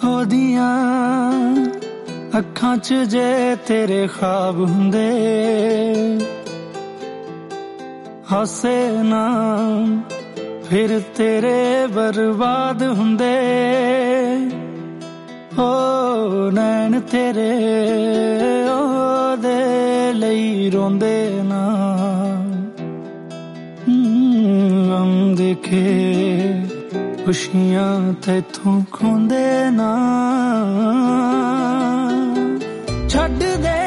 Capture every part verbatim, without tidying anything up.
ओदियां अखां च जे तेरे ख्वाब हुंदे हासे ना फिर तेरे बर्बाद हुंदे ओ नैन तेरे ओदे लई रोंदे ना गम देखे खुशियां तैथों खोंदे ना छड्ड दे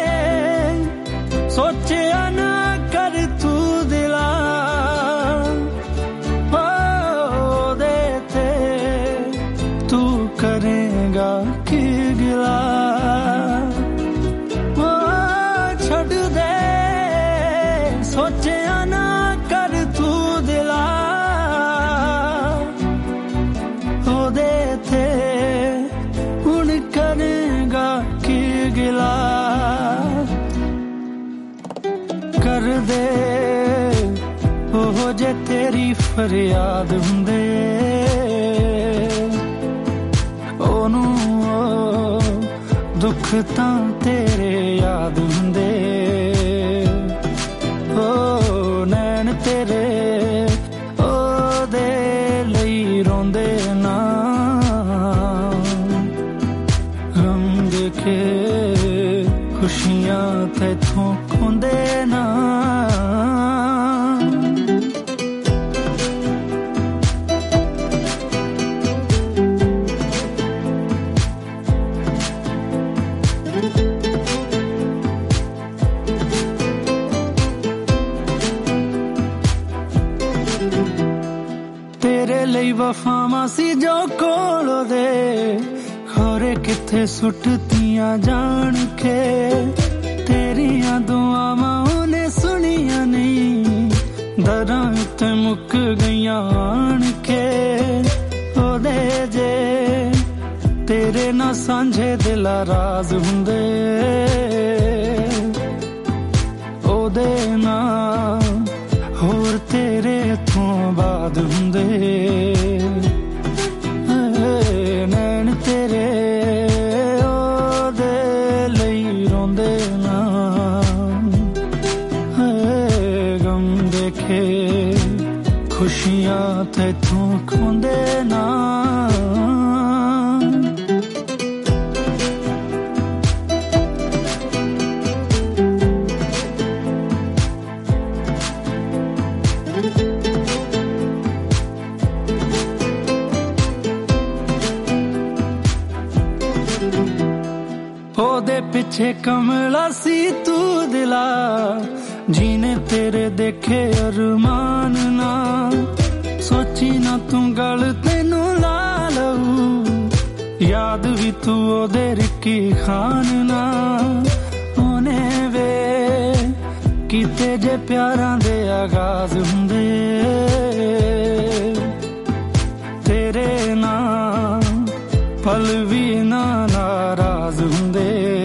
सोचिया ना कर तू दिला ओ दे तू करेगा की गिला ओ छड्ड दे सोचिया ना कर तू दिला ओ दे हुण करेगा की गिला कर दे ओ जे तेरी फरियाद हुंदे ओनू ओ दुख तां तेरे याद हुंदे ओ नैन तेरे ओ दे लई रोंदे ना गम देखे खुशियां तैथों खोंदे ना तेरे ਲਈ ਵਫਾਵਾਂ ਸੀ ਜੋ ਕੋਲ ਦੇ ਖੋਰੇ ਕਿੱਥੇ ਸੁੱਟਤੀਆਂ ਜਾਣ ਕੇ ਤੇਰੀਆਂ ਦੁਆਵਾਂ ਉਹਨੇ ਸੁਣੀਆਂ ਨਹੀਂ ਦਰਾਂ ਉੱਤੇ ਮੁੱਕ ਗਈਆਂ ਆਣ ਕੇ ਉਹਦੇ ਜੇ ਤੇਰੇ ਨਾਲ ਸਾਂਝੇ ਦਿਲਾਂ ਰਾਜ਼ ਹੁੰਦੇ ਉਹਦੇ ਨਾਲ ਹੋਰ ਤੇਰੇ ਤੋਂ ਬਾਅਦ ਹੁੰਦੇ ਨੈਣ ਤੇਰੇ ਉਹਦੇ ਲਈ ਰੋਂਦੇ ਨਾ ਗਮ ਦੇਖੇ ਖੁਸ਼ੀਆਂ ਤੈਥੋਂ ਖੋਂਦੇ ਨਾ ਉਹਦੇ ਪਿੱਛੇ ਕਮਲਾ ਸੀ ਤੂੰ ਦਿਲਾ ਜੀਨੇ ਤੇਰੇ ਦੇਖੇ ਅਰਮਾਨ ਨਾ ਸੋਚੀ ਨਾ ਤੂੰ ਗੱਲ ਤੈਨੂੰ ਲਾ ਲਊ ਯਾਦ ਵੀ ਤੂੰ ਉਹਦੇ ਰਿੱਕੀ ਖਾਨ ਨਾ ਉਹਨੇ ਵੇ ਕੀਤੇ ਜੇ ਪਿਆਰਾਂ ਦੇ ਆਗਾਜ਼ ਹੁੰਦੇ ਤੇਰੇ ਨਾਲ ਪਲ ਵੀ ਨਾ ਨਾਰਾਜ਼ ਹੁੰਦੇ